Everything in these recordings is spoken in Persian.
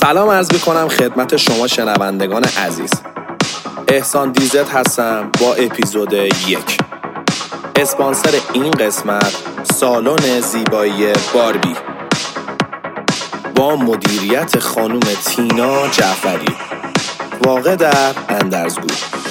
سلام عرض میکنم خدمت شما شنوندگان عزیز. احسان دیزت هستم با اپیزود 1. اسپانسر این قسمت سالن زیبایی باربی با مدیریت خانم تینا جعفری، واقع در اندرزگو.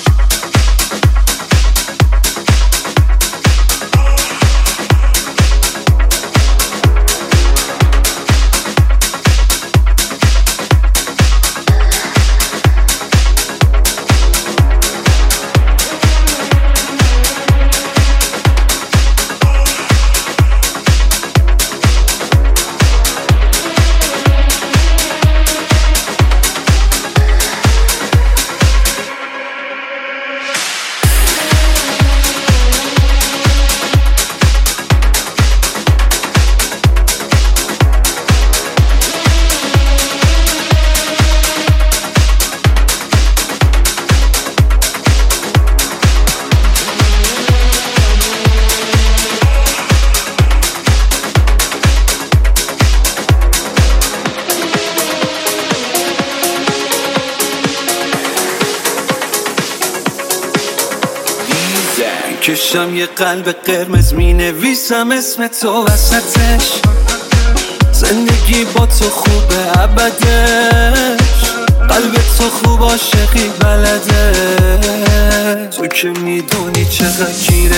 کشم یه قلب قرمز می نویسم اسم تو وسطش. زندگی با تو خوبه ابدش، قلب تو خوب عاشقی بلده. تو که میدونی چقدر گیره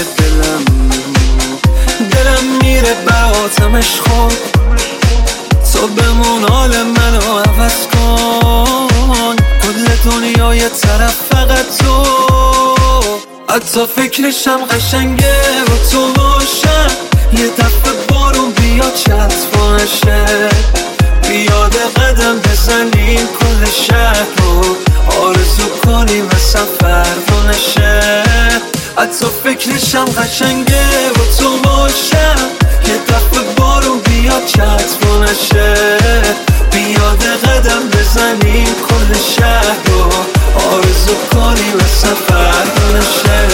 دلم میره براتمش خود. تو بمون حال منو عوض کن، کل دنیا یه طرف فقط تو. حتی فکرشم قشنگه با تو باشم. یه دفعه بارون بیا چطفانشه، بیاد قدم بزنیم کل شهر رو، آرزو کنیم و سفر کنشه. حتی فکرشم قشنگه با تو باشم. یه دفعه بارون بیا چطفانشه، بیاد قدم بزنیم کل شهر رو، آرزو کنیم و سفر کنشه.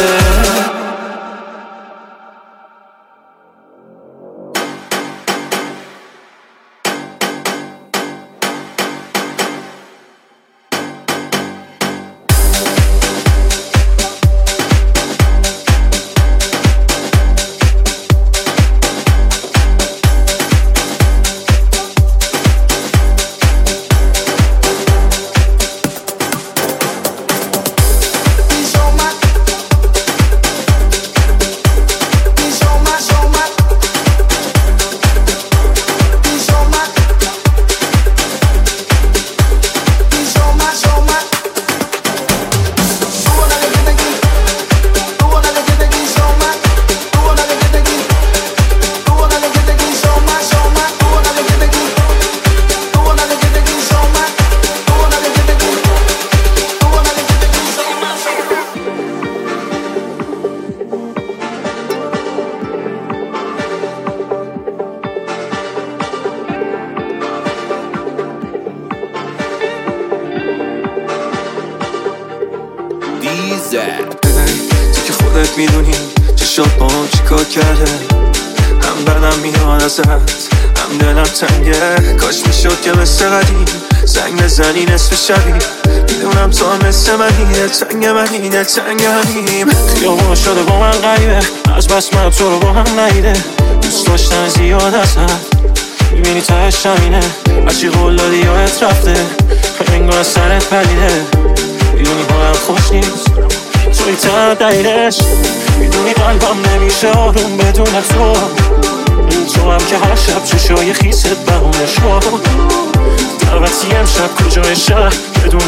تو که خودت میدونی چشات با هم چیکار کرده. هم بدم میاد ازت هم دلم تنگه. کاش میشد که مثل قدیم زنگ بزنی نصف شبی. میدونم تو هم مثل منی، تنگ منی نه تنگ منیم. خیابون شده با من غریبه، از بس من تو رو با هم ندیده. دوست داشتن زیاد ازت میبینی تهش همینه. هرچی قول دادی یادت رفته، انگار سرت پلیده. میدونی حالم خوش نیست توی تا دقیقش. میدونی قلبم نمیشه آروم بدون تو. این تو هم که هر شب چشای خیست بهونه شد. دعوتی امشب کجای شهر بدون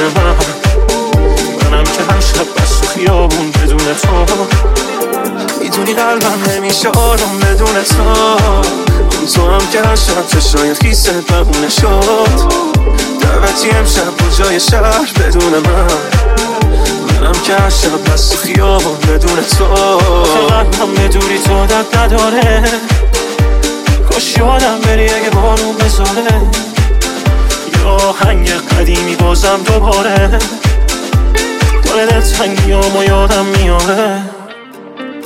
منم که هر شب بس تو خیابون بدون تو. میدونی قلبم نمیشه آروم بدون تو. اون تو هم که هر شب چشای خیست بهونه شد. دعوتی امشب کجای شهر بدون منم که هر شب بس تو خیابون بدون تو. قلبم بدونی تو درد نداره. کاش یادم بری اگه بارون بزاره. یا آهنگ قدیمی بازم دوباره. دلت تنگیامو یادم میاره.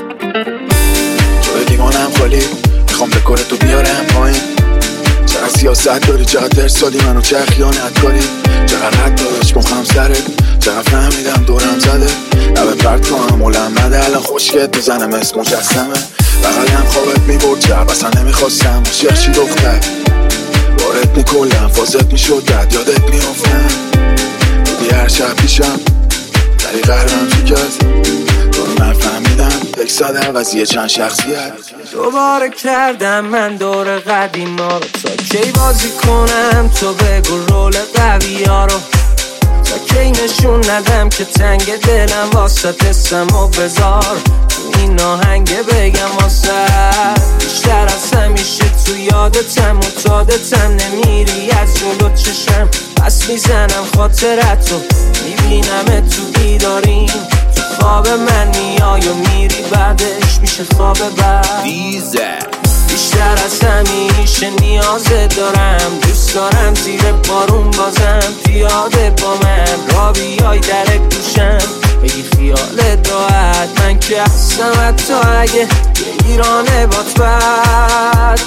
تو دیوانم خالی، میخوام دکور تو بیارم پایین. چقدر واسط داری چقدر درسالی منو چه خیانت کاری چقدر حد داداش مخم سرت چقدر فهمیدم دورم زده لبه پرد کنم ملمده الان خوشگت میزنم اسم مجسمه بقلیم خوابت میبرد چرب اصلا نمیخواستم شیخشی دختر وارد میکلم فازت میشد دد یادت میافتم بودی هر شب پیشم دری قربم شکست من فهمیدم یک ساده عوضیه چند شخصیت دوباره کردم من دور قدیما رو تا کی بازی کنم تو بگو رول قوی ها رو تا کی نشون ندم که تنگ دلم واسه تستم و بذار تو این آهنگه بگم واسه بیشتر از همیشه تو یادتم متادتم نمیری از جلو چشم پس میزنم خاطرتو میبینم تو بیداریم تو خواب من میای و میری بعدش میشه خواب بعد بیشتر از همیشه نیازت دارم دوست دارم زیر بارون بازم پیاده با من را بیای در گوشم بگی خیالت راحت من که هستم حتی اگه یه ایرانه بات بد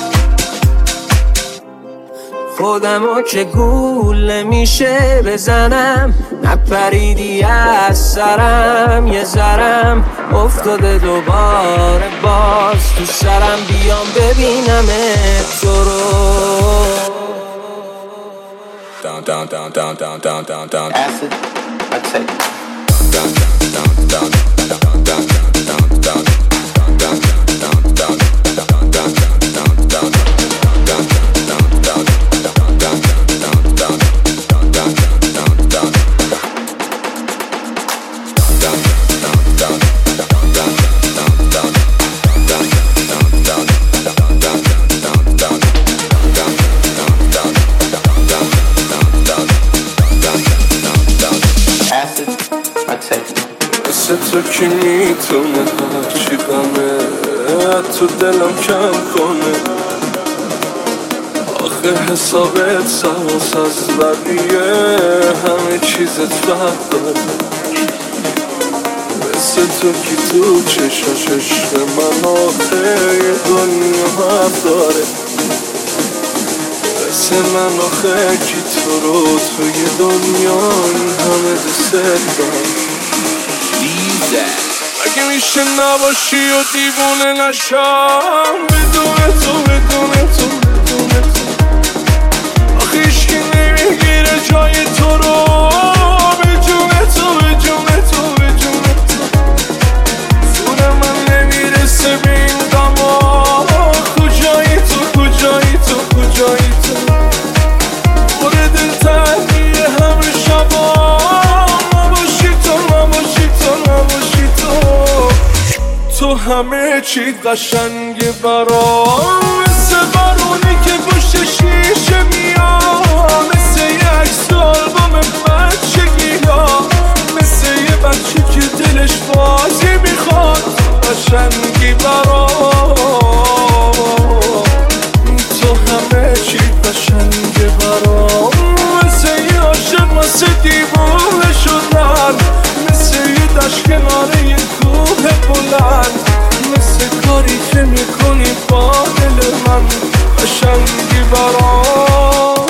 خودمو که گول میشه بزنم نپریدی از سرم یه ذرم افتاده دوباره باز تو سرم بیام ببینم تو رو Down, down, down, down, down, down, down, down. Acid, I take it. Down, down, down, down, down, down, down, down, down, down, down, down, down, down, down, down. تو کی میتونه هرچی غمه تو دلم کم کنه آخه حسابت سواس از بقیه همه چیزت فرق داره مثل تو کی تو چشاش عشق من آخه یه دنیا حق داره مثل من آخه کی تو رو توی دنیا این همه دوست داره اگه میشه نباشی و دیوونه نشم بدون تو بدون تو بدون تو آخه ایشکی نمیگیره جای تو رو به جون تو به جون تو به جون تو زور من نمیرسه به این دما کجایی تو کجایی تو کجایی تو بوده دل تنگیه همه شبا تو همه چی قشنگه برام مثل بارونی که پشت شیشه میاد مثل یه عکس آلبوم بچگی ها مثل یه بچه که دلش بازی میخواد قشنگی برام تو همه چی قشنگه برام مثل یه عاشق واسه دیوونه شدن مثل یه دشت کناره یه کوه بلند مثل کاری که میکنی با دل من قشنگی برام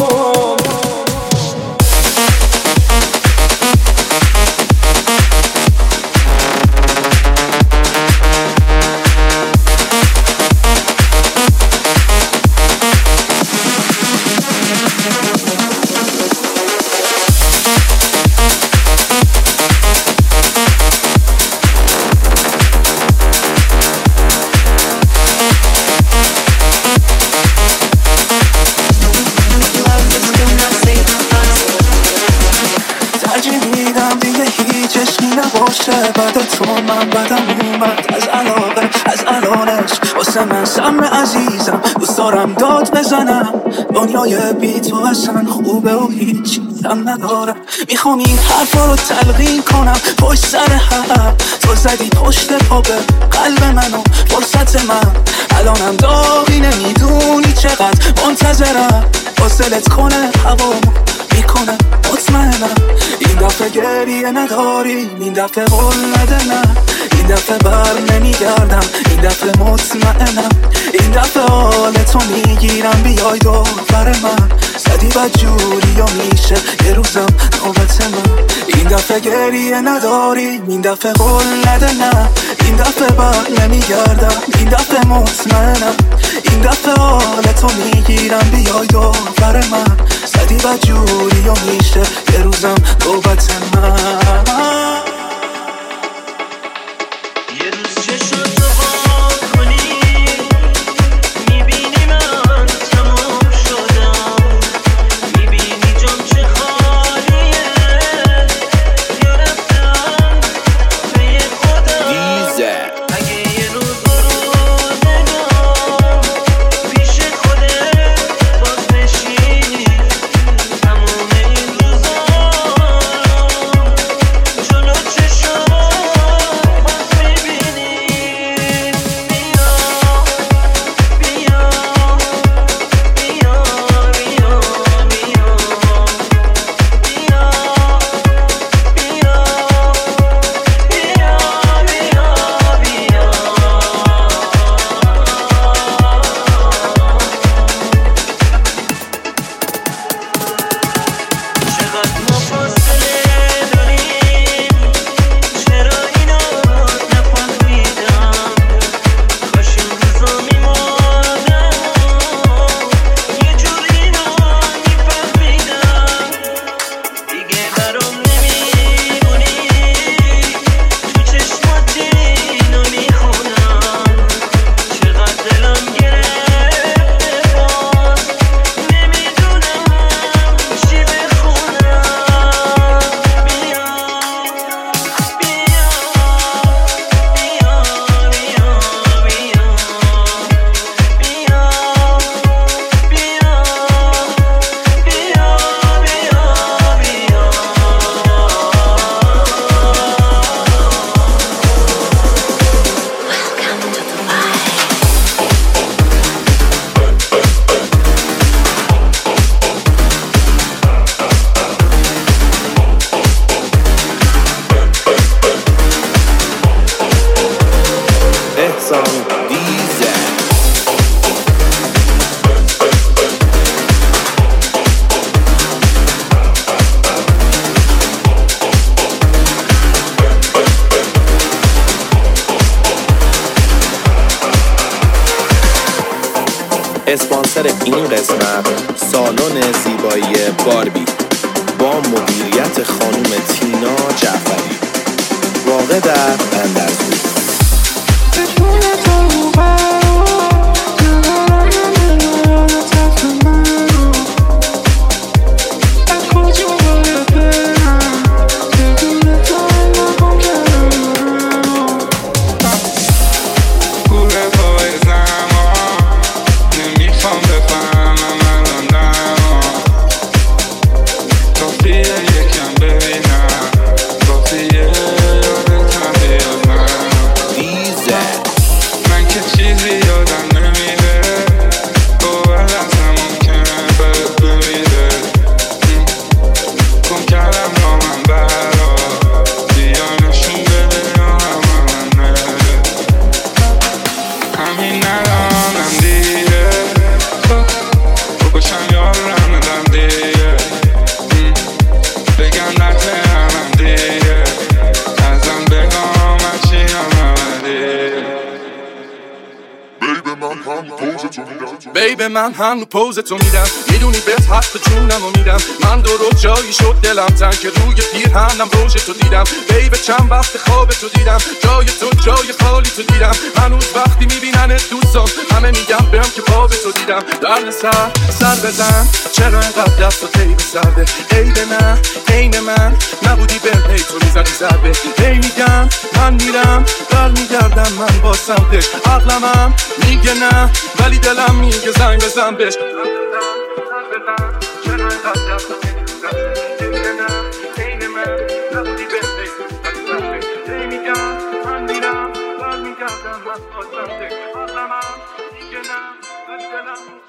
بعد تو من بدم اومد از علاقه از الانش واسه من سم عزیزم دوست دارم داد بزنم دنیای بی تو اصلا خوبه و هیچ دم ندارم میخوام این حرفا رو تلقین کنم پشت سر هم تو زدی پشت پا به قلب منو فرصت من الانم داغی نمیدونی چقدر منتظرم واسلت کنه هوامو میکنه مطمئنم این دفعه گریه نداریم، این دفعه قول نده نه، این دفعه بر نمیگردم، این دفعه مطمئنم، این دفعه حال تو میگیرم، بیای دور من زدی بد جوری و میشه یه روزم نوبت من. این دفعه گریه نداریم، این دفعه قول نده نه، این دفعه بر نمیگردم، این دفعه مطمئنم، این دفعه حال تو میگیرم، بیای دور من زدی بد جوری و میشه یه روزم نوبت من. یه روز چشاتو وا کنی میبینی من تمام شدم، میبینی جام چه خالیه یا رفتم به خودم. اگه یه روز روزگار پیش خودت باز نشینی، تمام این روزا جلو چشات باز میبینی. بیا بیا بیا بیا بیا بیا بیا بیا چقدر ما فاصله داریم، چرا اینو نفهمیدم، کاش این روزا میمردم یه جور اینو میفهمیدم. دیگه برام نمیمونی، تو چشمات اینو میخونم، چقدر دلم گرفته باز نمیدونم چی بخونم. بیا بیا بیا بیا بیا بیا احسان دیزه. اسپانسر این قسمت سالن زیبایی باربی با مدیریت خانم تینا جعفری، واقع در بندرزود. کوره پای زمان نمیخوام بفهمم الان دما، کافیه یکم ببینم، کافیه یادتم بیاد من. من که چیزی یادم نمیره، باور اصلا ممکنه بهت بمیره. کن کردم نامم برا، بیا نشون بده یا همه همین ندانم دیگه، بکشم یارم ندم دیگه، بگم نکنم دیگه، ازم بگم چی هم دیگه. بیب من هم رو پوز تو میدم، میدونی بهت حق جونمو میدم، من درست جایی شد دلم تنگ که روی پیرهنم روش تو دیدم. بیب چند وقت خواب تو دیدم، جای تو جای خالی تو دیدم، هنوز وقتی میبیننت دوستان همه میگم بهم که خواب تو دیدم. در سر بزن چرا اینقدر دست و تیب سرده، عیب نه عین من نبودی بهم پی تو میزنی ضربه. هی میگم من میرم برمیگردم من با سمتش، عقلمم میگه نه ولی دلم میگه زنگ بزن بهش. چرا اینقدر دست و تیب سرده، عیب نه عین من نبودی بهم پی تو میزنی ضربه. هی میگم من میرم برمیگردم من با سمتش، عقلمم میگه نه ولی دلم